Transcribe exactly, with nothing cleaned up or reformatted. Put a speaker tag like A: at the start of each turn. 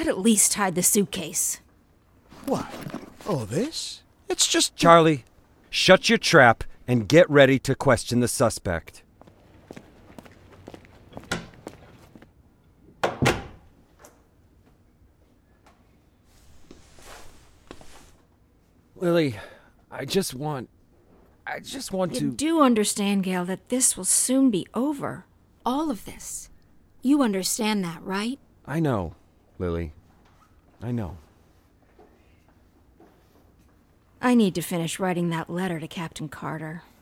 A: could at least hide the suitcase.
B: What? All this? It's just...
C: Charlie, shut your trap and get ready to question the suspect. Lily, I just want... I just want
A: You
C: to...
A: do understand, Gale, that this will soon be over. All of this. You understand that, right?
C: I know, Lily. I know.
A: I need to finish writing that letter to Captain Carter.